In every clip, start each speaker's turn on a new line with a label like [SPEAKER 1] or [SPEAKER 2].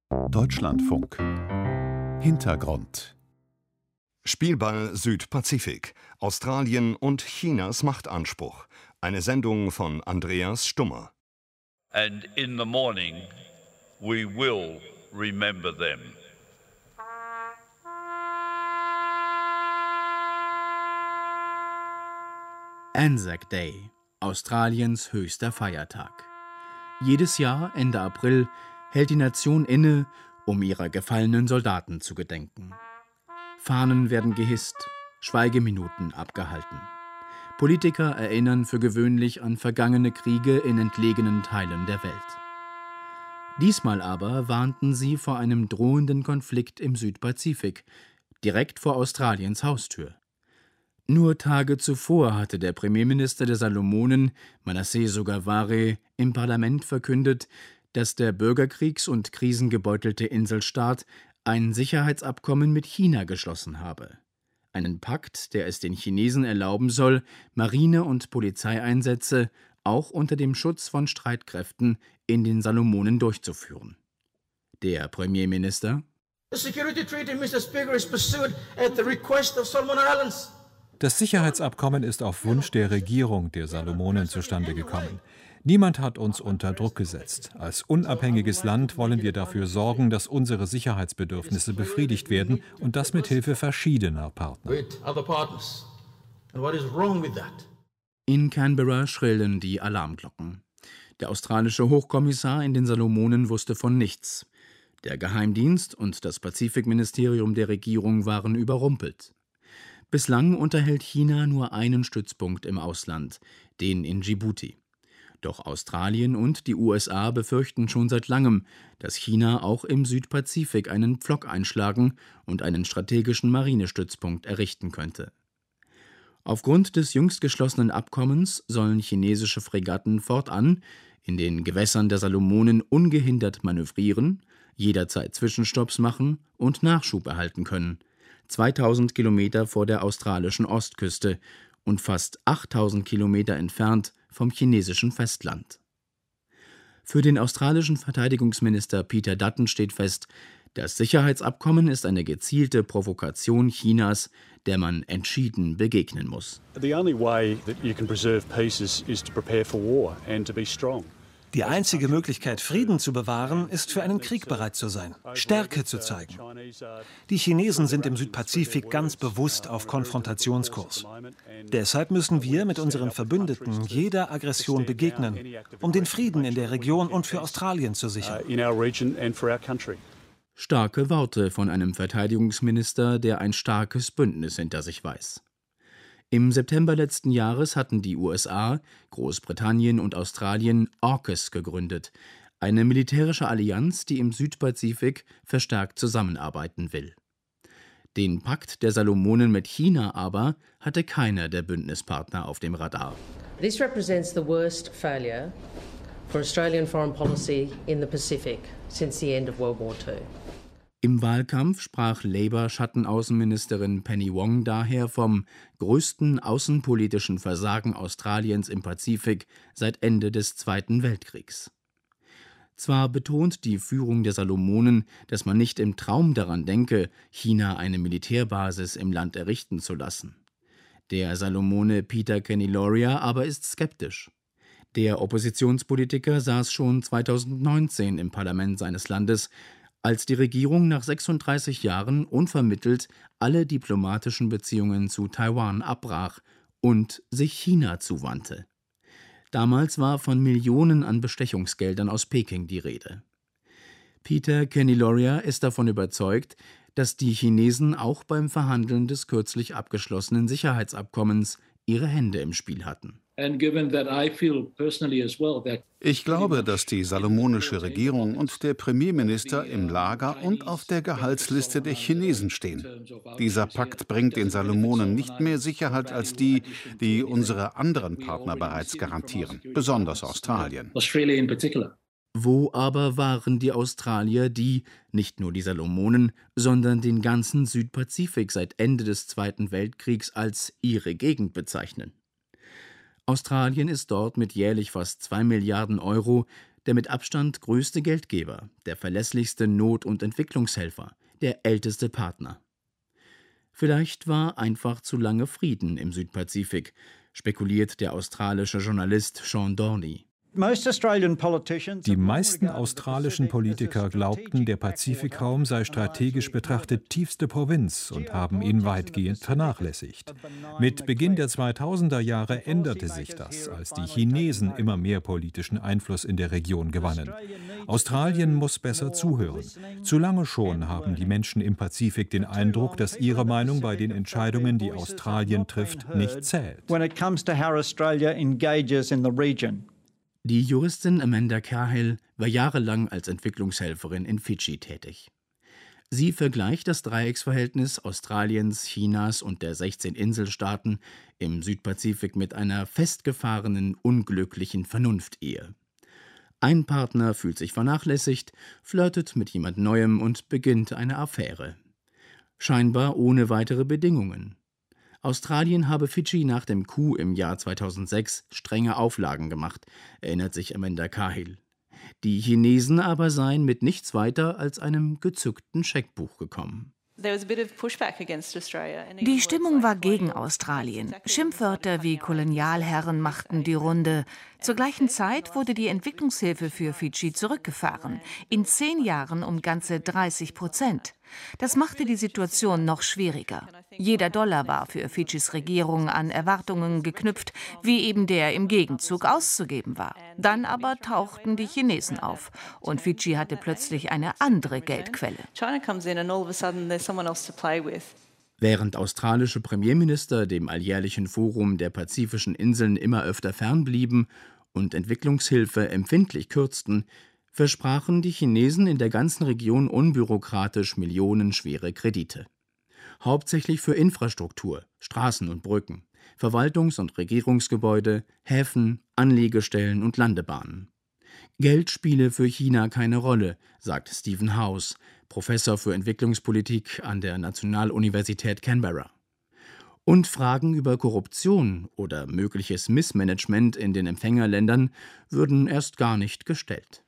[SPEAKER 1] Deutschlandfunk. Hintergrund.
[SPEAKER 2] Spielball Südpazifik. Australien und Chinas Machtanspruch. Eine Sendung von Andreas Stummer.
[SPEAKER 3] And in the morning we will remember them.
[SPEAKER 4] Anzac Day, Australiens höchster Feiertag. Jedes Jahr, Ende April, hält die Nation inne, um ihrer gefallenen Soldaten zu gedenken. Fahnen werden gehisst, Schweigeminuten abgehalten. Politiker erinnern für gewöhnlich an vergangene Kriege in entlegenen Teilen der Welt. Diesmal aber warnten sie vor einem drohenden Konflikt im Südpazifik, direkt vor Australiens Haustür. Nur Tage zuvor hatte der Premierminister der Salomonen, Manasseh Sogavare, im Parlament verkündet, dass der bürgerkriegs- und krisengebeutelte Inselstaat ein Sicherheitsabkommen mit China geschlossen habe. Einen Pakt, der es den Chinesen erlauben soll, Marine- und Polizeieinsätze auch unter dem Schutz von Streitkräften in den Salomonen durchzuführen. Der Premierminister:
[SPEAKER 5] The security treaty, Mr. Speaker, is pursued at the request of Solomon Islands.
[SPEAKER 6] Das Sicherheitsabkommen ist auf Wunsch der Regierung der Salomonen zustande gekommen. Niemand hat uns unter Druck gesetzt. Als unabhängiges Land wollen wir dafür sorgen, dass unsere Sicherheitsbedürfnisse befriedigt werden und das mit Hilfe verschiedener Partner.
[SPEAKER 4] In Canberra schrillen die Alarmglocken. Der australische Hochkommissar in den Salomonen wusste von nichts. Der Geheimdienst und das Pazifikministerium der Regierung waren überrumpelt. Bislang unterhält China nur einen Stützpunkt im Ausland, den in Djibouti. Doch Australien und die USA befürchten schon seit langem, dass China auch im Südpazifik einen Pflock einschlagen und einen strategischen Marinestützpunkt errichten könnte. Aufgrund des jüngst geschlossenen Abkommens sollen chinesische Fregatten fortan in den Gewässern der Salomonen ungehindert manövrieren, jederzeit Zwischenstopps machen und Nachschub erhalten können. 2000 Kilometer vor der australischen Ostküste und fast 8000 Kilometer entfernt vom chinesischen Festland. Für den australischen Verteidigungsminister Peter Dutton steht fest, das Sicherheitsabkommen ist eine gezielte Provokation Chinas, der man entschieden begegnen muss.
[SPEAKER 7] The only way that you can preserve peace is to prepare for war and to be strong.
[SPEAKER 8] Die einzige Möglichkeit, Frieden zu bewahren, ist für einen Krieg bereit zu sein, Stärke zu zeigen. Die Chinesen sind im Südpazifik ganz bewusst auf Konfrontationskurs. Deshalb müssen wir mit unseren Verbündeten jeder Aggression begegnen, um den Frieden in der Region und für Australien zu sichern.
[SPEAKER 4] Starke Worte von einem Verteidigungsminister, der ein starkes Bündnis hinter sich weiß. Im September letzten Jahres hatten die USA, Großbritannien und Australien AUKUS gegründet, eine militärische Allianz, die im Südpazifik verstärkt zusammenarbeiten will. Den Pakt der Salomonen mit China aber hatte keiner der Bündnispartner auf dem Radar.
[SPEAKER 9] This represents the worst failure for Australian foreign policy in the Pacific since the end of World War II.
[SPEAKER 4] Im Wahlkampf sprach Labour-Schattenaußenministerin Penny Wong daher vom größten außenpolitischen Versagen Australiens im Pazifik seit Ende des Zweiten Weltkriegs. Zwar betont die Führung der Salomonen, dass man nicht im Traum daran denke, China eine Militärbasis im Land errichten zu lassen. Der Salomone Peter Kenny-Loria aber ist skeptisch. Der Oppositionspolitiker saß schon 2019 im Parlament seines Landes, als die Regierung nach 36 Jahren unvermittelt alle diplomatischen Beziehungen zu Taiwan abbrach und sich China zuwandte. Damals war von Millionen an Bestechungsgeldern aus Peking die Rede. Peter Kenny-Loria ist davon überzeugt, dass die Chinesen auch beim Verhandeln des kürzlich abgeschlossenen Sicherheitsabkommens ihre Hände im Spiel hatten.
[SPEAKER 1] Ich glaube, dass die salomonische Regierung und der Premierminister im Lager und auf der Gehaltsliste der Chinesen stehen. Dieser Pakt bringt den Salomonen nicht mehr Sicherheit als die, die unsere anderen Partner bereits garantieren, besonders Australien.
[SPEAKER 4] Wo aber waren die Australier, die nicht nur die Salomonen, sondern den ganzen Südpazifik seit Ende des Zweiten Weltkriegs als ihre Gegend bezeichnen? Australien ist dort mit jährlich fast 2 Milliarden Euro der mit Abstand größte Geldgeber, der verlässlichste Not- und Entwicklungshelfer, der älteste Partner. Vielleicht war einfach zu lange Frieden im Südpazifik, spekuliert der australische Journalist Sean Dorney.
[SPEAKER 6] Die meisten australischen Politiker glaubten, der Pazifikraum sei strategisch betrachtet tiefste Provinz und haben ihn weitgehend vernachlässigt. Mit Beginn der 2000er Jahre änderte sich das, als die Chinesen immer mehr politischen Einfluss in der Region gewannen. Australien muss besser zuhören. Zu lange schon haben die Menschen im Pazifik den Eindruck, dass ihre Meinung bei den Entscheidungen, die Australien trifft, nicht zählt.
[SPEAKER 4] Die Juristin Amanda Cahill war jahrelang als Entwicklungshelferin in Fidschi tätig. Sie vergleicht das Dreiecksverhältnis Australiens, Chinas und der 16 Inselstaaten im Südpazifik mit einer festgefahrenen, unglücklichen Vernunftehe. Ein Partner fühlt sich vernachlässigt, flirtet mit jemand Neuem und beginnt eine Affäre. Scheinbar ohne weitere Bedingungen. Australien habe Fidschi nach dem Coup im Jahr 2006 strenge Auflagen gemacht, erinnert sich Amanda Cahill. Die Chinesen aber seien mit nichts weiter als einem gezückten Scheckbuch gekommen.
[SPEAKER 10] Die Stimmung war gegen Australien. Schimpfwörter wie Kolonialherren machten die Runde. Zur gleichen Zeit wurde die Entwicklungshilfe für Fidschi zurückgefahren. In 10 Jahren um ganze 30%. Das machte die Situation noch schwieriger. Jeder Dollar war für Fidschis Regierung an Erwartungen geknüpft, wie eben der im Gegenzug auszugeben war. Dann aber tauchten die Chinesen auf und Fidschi hatte plötzlich eine andere Geldquelle.
[SPEAKER 4] Während australische Premierminister dem alljährlichen Forum der pazifischen Inseln immer öfter fernblieben und Entwicklungshilfe empfindlich kürzten, versprachen die Chinesen in der ganzen Region unbürokratisch millionenschwere Kredite. Hauptsächlich für Infrastruktur, Straßen und Brücken, Verwaltungs- und Regierungsgebäude, Häfen, Anlegestellen und Landebahnen. Geld spiele für China keine Rolle, sagt Stephen House, Professor für Entwicklungspolitik an der Nationaluniversität Canberra. Und Fragen über Korruption oder mögliches Missmanagement in den Empfängerländern würden erst gar nicht gestellt.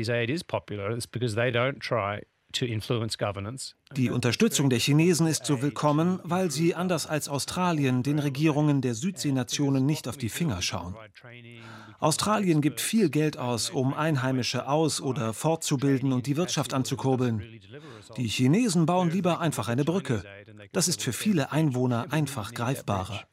[SPEAKER 8] Die Unterstützung der Chinesen ist so willkommen, weil sie, anders als Australien, den Regierungen der Südseenationen nicht auf die Finger schauen. Australien gibt viel Geld aus, um Einheimische aus- oder fortzubilden und die Wirtschaft anzukurbeln. Die Chinesen bauen lieber einfach eine Brücke. Das ist für viele Einwohner einfach greifbarer.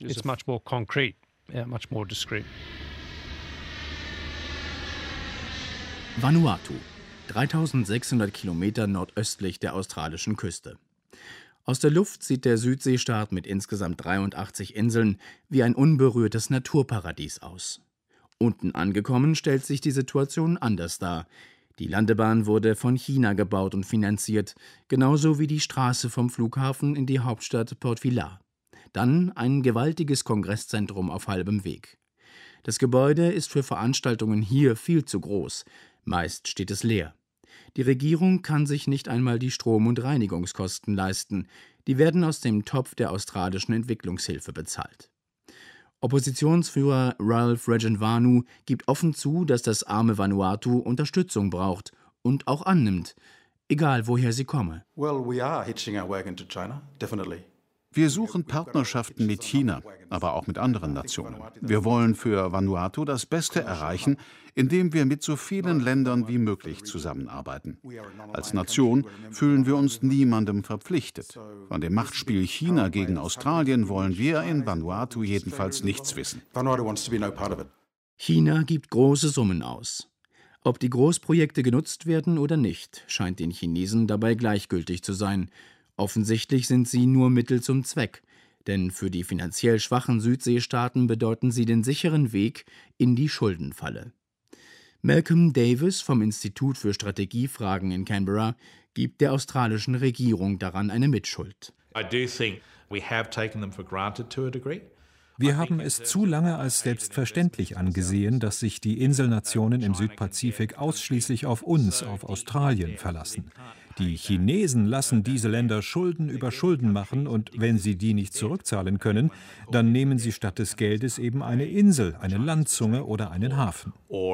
[SPEAKER 4] Vanuatu, 3600 Kilometer nordöstlich der australischen Küste. Aus der Luft sieht der Südseestaat mit insgesamt 83 Inseln wie ein unberührtes Naturparadies aus. Unten angekommen stellt sich die Situation anders dar. Die Landebahn wurde von China gebaut und finanziert, genauso wie die Straße vom Flughafen in die Hauptstadt Port Vila. Dann ein gewaltiges Kongresszentrum auf halbem Weg. Das Gebäude ist für Veranstaltungen hier viel zu groß. Meist steht es leer. Die Regierung kann sich nicht einmal die Strom- und Reinigungskosten leisten. Die werden aus dem Topf der australischen Entwicklungshilfe bezahlt. Oppositionsführer Ralph Regenvanu gibt offen zu, dass das arme Vanuatu Unterstützung braucht und auch annimmt, egal woher sie komme.
[SPEAKER 1] Wir suchen Partnerschaften mit China, aber auch mit anderen Nationen. Wir wollen für Vanuatu das Beste erreichen, indem wir mit so vielen Ländern wie möglich zusammenarbeiten. Als Nation fühlen wir uns niemandem verpflichtet. Von dem Machtspiel China gegen Australien wollen wir in Vanuatu jedenfalls nichts wissen.
[SPEAKER 4] China gibt große Summen aus. Ob die Großprojekte genutzt werden oder nicht, scheint den Chinesen dabei gleichgültig zu sein. Offensichtlich sind sie nur Mittel zum Zweck, denn für die finanziell schwachen Südseestaaten bedeuten sie den sicheren Weg in die Schuldenfalle. Malcolm Davis vom Institut für Strategiefragen in Canberra gibt der australischen Regierung daran eine Mitschuld.
[SPEAKER 6] Wir haben es zu lange als selbstverständlich angesehen, dass sich die Inselnationen im Südpazifik ausschließlich auf uns, auf Australien, verlassen. Die Chinesen lassen diese Länder Schulden über Schulden machen und wenn sie die nicht zurückzahlen können, dann nehmen sie statt des Geldes eben eine Insel, eine Landzunge oder einen Hafen.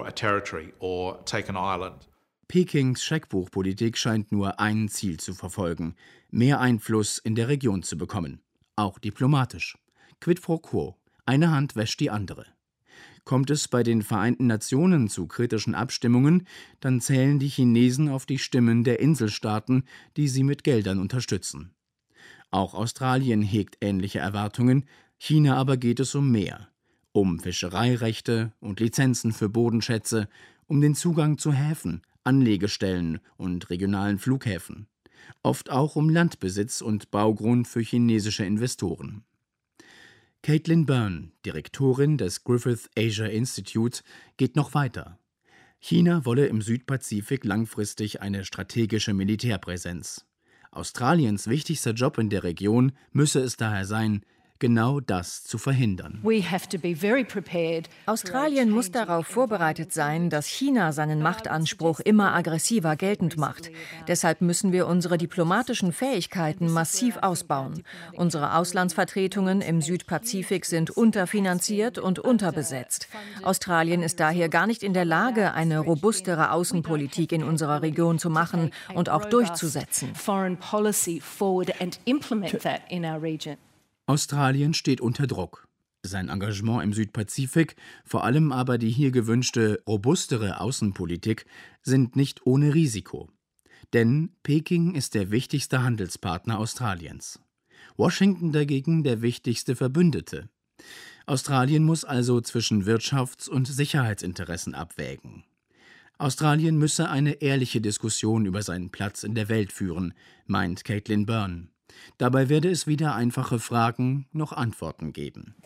[SPEAKER 4] Pekings Scheckbuchpolitik scheint nur ein Ziel zu verfolgen: mehr Einfluss in der Region zu bekommen, auch diplomatisch. Quid pro quo, eine Hand wäscht die andere. Kommt es bei den Vereinten Nationen zu kritischen Abstimmungen, dann zählen die Chinesen auf die Stimmen der Inselstaaten, die sie mit Geldern unterstützen. Auch Australien hegt ähnliche Erwartungen, China aber geht es um mehr: um Fischereirechte und Lizenzen für Bodenschätze, um den Zugang zu Häfen, Anlegestellen und regionalen Flughäfen, oft auch um Landbesitz und Baugrund für chinesische Investoren. Caitlin Byrne, Direktorin des Griffith Asia Institute, geht noch weiter. China wolle im Südpazifik langfristig eine strategische Militärpräsenz. Australiens wichtigster Job in der Region müsse es daher sein, genau das zu verhindern.
[SPEAKER 11] Australien muss darauf vorbereitet sein, dass China seinen Machtanspruch immer aggressiver geltend macht. Deshalb müssen wir unsere diplomatischen Fähigkeiten massiv ausbauen. Unsere Auslandsvertretungen im Südpazifik sind unterfinanziert und unterbesetzt. Australien ist daher gar nicht in der Lage, eine robustere Außenpolitik in unserer Region zu machen und auch durchzusetzen.
[SPEAKER 4] Australien steht unter Druck. Sein Engagement im Südpazifik, vor allem aber die hier gewünschte robustere Außenpolitik, sind nicht ohne Risiko. Denn Peking ist der wichtigste Handelspartner Australiens. Washington dagegen der wichtigste Verbündete. Australien muss also zwischen Wirtschafts- und Sicherheitsinteressen abwägen. Australien müsse eine ehrliche Diskussion über seinen Platz in der Welt führen, meint Caitlin Byrne. Dabei werde es weder einfache Fragen noch Antworten geben.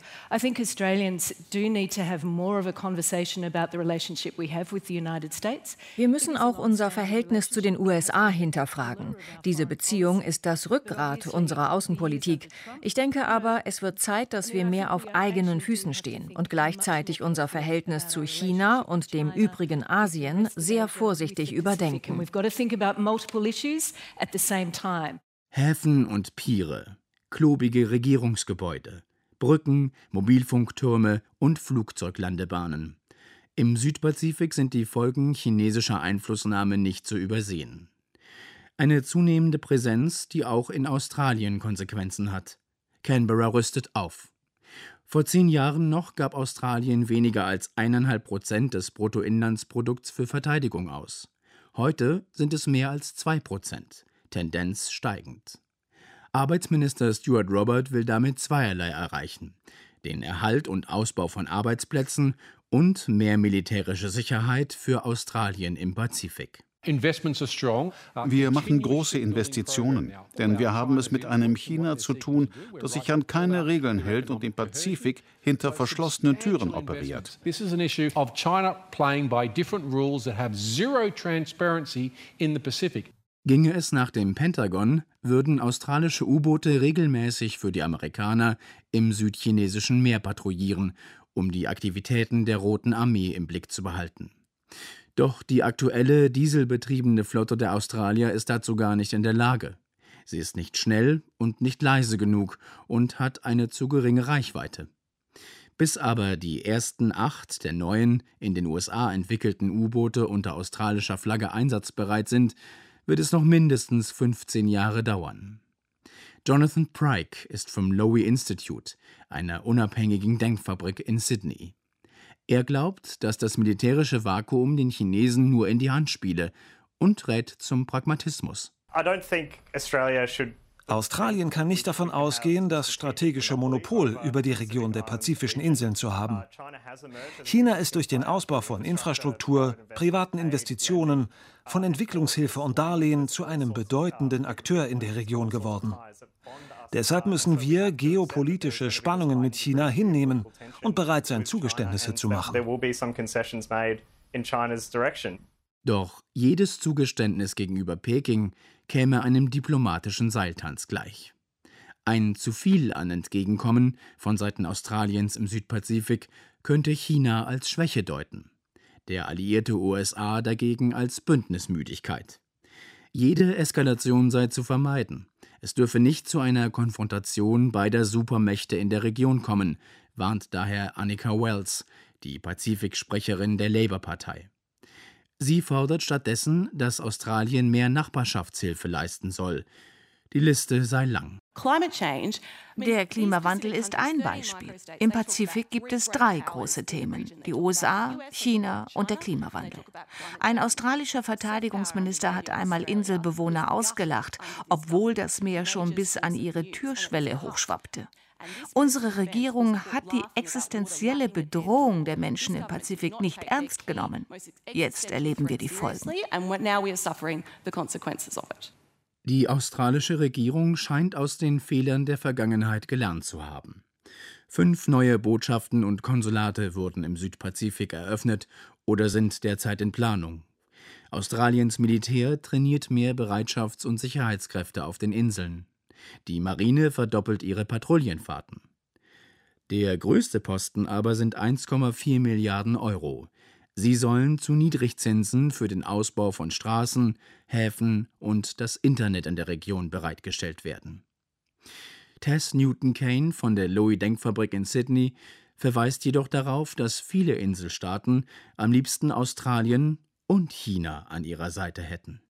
[SPEAKER 11] Wir müssen auch unser Verhältnis zu den USA hinterfragen. Diese Beziehung ist das Rückgrat unserer Außenpolitik. Ich denke aber, es wird Zeit, dass wir mehr auf eigenen Füßen stehen und gleichzeitig unser Verhältnis zu China und dem übrigen Asien sehr vorsichtig überdenken.
[SPEAKER 4] Häfen und Piere, klobige Regierungsgebäude, Brücken, Mobilfunktürme und Flugzeuglandebahnen. Im Südpazifik sind die Folgen chinesischer Einflussnahme nicht zu übersehen. Eine zunehmende Präsenz, die auch in Australien Konsequenzen hat. Canberra rüstet auf. Vor 10 Jahren noch gab Australien weniger als 1,5% des Bruttoinlandsprodukts für Verteidigung aus. Heute sind es mehr als 2%. Tendenz steigend. Arbeitsminister Stuart Robert will damit zweierlei erreichen: den Erhalt und Ausbau von Arbeitsplätzen und mehr militärische Sicherheit für Australien im Pazifik.
[SPEAKER 1] Wir machen große Investitionen, denn wir haben es mit einem China zu tun, das sich an keine Regeln hält und im Pazifik hinter verschlossenen Türen operiert.
[SPEAKER 4] Ginge es nach dem Pentagon, würden australische U-Boote regelmäßig für die Amerikaner im südchinesischen Meer patrouillieren, um die Aktivitäten der Roten Armee im Blick zu behalten. Doch die aktuelle dieselbetriebene Flotte der Australier ist dazu gar nicht in der Lage. Sie ist nicht schnell und nicht leise genug und hat eine zu geringe Reichweite. Bis aber die ersten 8 der neuen, in den USA entwickelten U-Boote unter australischer Flagge einsatzbereit sind, wird es noch mindestens 15 Jahre dauern. Jonathan Pryke ist vom Lowy Institute, einer unabhängigen Denkfabrik in Sydney. Er glaubt, dass das militärische Vakuum den Chinesen nur in die Hand spiele und rät zum Pragmatismus.
[SPEAKER 8] Australien kann nicht davon ausgehen, das strategische Monopol über die Region der pazifischen Inseln zu haben. China ist durch den Ausbau von Infrastruktur, privaten Investitionen, von Entwicklungshilfe und Darlehen zu einem bedeutenden Akteur in der Region geworden. Deshalb müssen wir geopolitische Spannungen mit China hinnehmen und bereit sein, Zugeständnisse zu machen.
[SPEAKER 4] Doch jedes Zugeständnis gegenüber Peking käme einem diplomatischen Seiltanz gleich. Ein zu viel an Entgegenkommen von Seiten Australiens im Südpazifik könnte China als Schwäche deuten, der alliierte USA dagegen als Bündnismüdigkeit. Jede Eskalation sei zu vermeiden. Es dürfe nicht zu einer Konfrontation beider Supermächte in der Region kommen, warnt daher Annika Wells, die Pazifiksprecherin der Labour-Partei. Sie fordert stattdessen, dass Australien mehr Nachbarschaftshilfe leisten soll. Die Liste sei lang.
[SPEAKER 10] Der Klimawandel ist ein Beispiel. Im Pazifik gibt es 3 große Themen: die USA, China und der Klimawandel. Ein australischer Verteidigungsminister hat einmal Inselbewohner ausgelacht, obwohl das Meer schon bis an ihre Türschwelle hochschwappte. Unsere Regierung hat die existenzielle Bedrohung der Menschen im Pazifik nicht ernst genommen. Jetzt erleben wir die Folgen.
[SPEAKER 4] Die australische Regierung scheint aus den Fehlern der Vergangenheit gelernt zu haben. 5 neue Botschaften und Konsulate wurden im Südpazifik eröffnet oder sind derzeit in Planung. Australiens Militär trainiert mehr Bereitschafts- und Sicherheitskräfte auf den Inseln. Die Marine verdoppelt ihre Patrouillenfahrten. Der größte Posten aber sind 1,4 Milliarden Euro. Sie sollen zu Niedrigzinsen für den Ausbau von Straßen, Häfen und das Internet in der Region bereitgestellt werden. Tess Newton-Cain von der Lowy-Denkfabrik in Sydney verweist jedoch darauf, dass viele Inselstaaten am liebsten Australien und China an ihrer Seite hätten.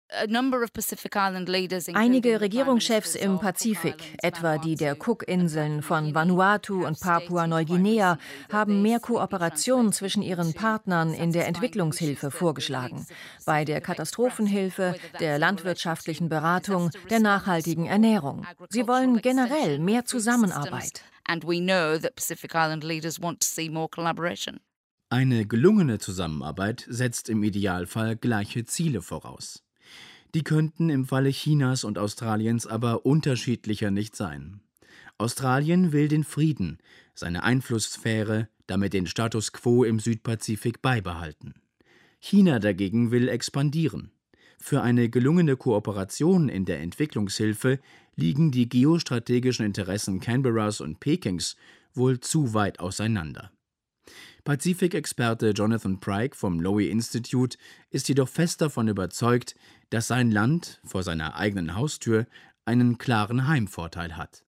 [SPEAKER 11] Einige Regierungschefs im Pazifik, etwa die der Cook-Inseln von Vanuatu und Papua-Neuguinea, haben mehr Kooperation zwischen ihren Partnern in der Entwicklungshilfe vorgeschlagen. Bei der Katastrophenhilfe, der landwirtschaftlichen Beratung, der nachhaltigen Ernährung. Sie wollen generell mehr Zusammenarbeit.
[SPEAKER 4] Eine gelungene Zusammenarbeit setzt im Idealfall gleiche Ziele voraus. Die könnten im Falle Chinas und Australiens aber unterschiedlicher nicht sein. Australien will den Frieden, seine Einflusssphäre, damit den Status quo im Südpazifik beibehalten. China dagegen will expandieren. Für eine gelungene Kooperation in der Entwicklungshilfe liegen die geostrategischen Interessen Canberras und Pekings wohl zu weit auseinander. Pazifikexperte Jonathan Pryke vom Lowy Institute ist jedoch fest davon überzeugt, dass sein Land vor seiner eigenen Haustür einen klaren Heimvorteil hat.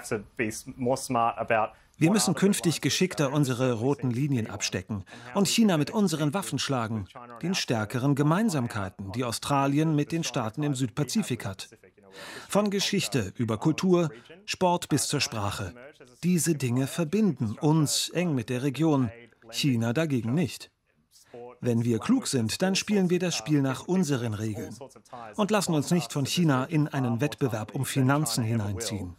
[SPEAKER 8] Wir müssen künftig geschickter unsere roten Linien abstecken und China mit unseren Waffen schlagen, den stärkeren Gemeinsamkeiten, die Australien mit den Staaten im Südpazifik hat. Von Geschichte über Kultur, Sport bis zur Sprache. Diese Dinge verbinden uns eng mit der Region, China dagegen nicht. Wenn wir klug sind, dann spielen wir das Spiel nach unseren Regeln und lassen uns nicht von China in einen Wettbewerb um Finanzen hineinziehen.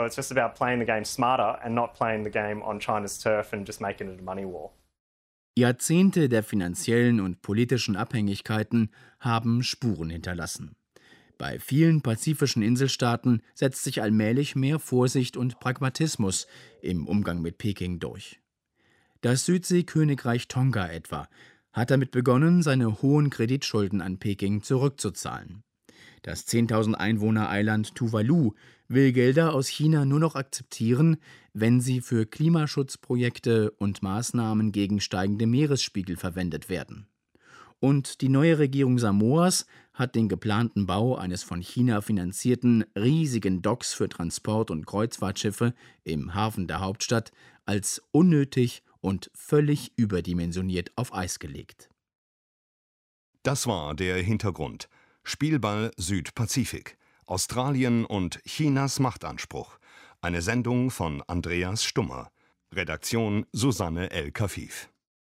[SPEAKER 4] Jahrzehnte der finanziellen und politischen Abhängigkeiten haben Spuren hinterlassen. Bei vielen pazifischen Inselstaaten setzt sich allmählich mehr Vorsicht und Pragmatismus im Umgang mit Peking durch. Das Südseekönigreich Tonga etwa hat damit begonnen, seine hohen Kreditschulden an Peking zurückzuzahlen. Das 10.000 Einwohner-Eiland Tuvalu will Gelder aus China nur noch akzeptieren, wenn sie für Klimaschutzprojekte und Maßnahmen gegen steigende Meeresspiegel verwendet werden. Und die neue Regierung Samoas hat den geplanten Bau eines von China finanzierten riesigen Docks für Transport- und Kreuzfahrtschiffe im Hafen der Hauptstadt als unnötig und völlig überdimensioniert auf Eis gelegt.
[SPEAKER 2] Das war der Hintergrund. Spielball Südpazifik. Australien und Chinas Machtanspruch. Eine Sendung von Andreas Stummer. Redaktion Susanne El Kafif.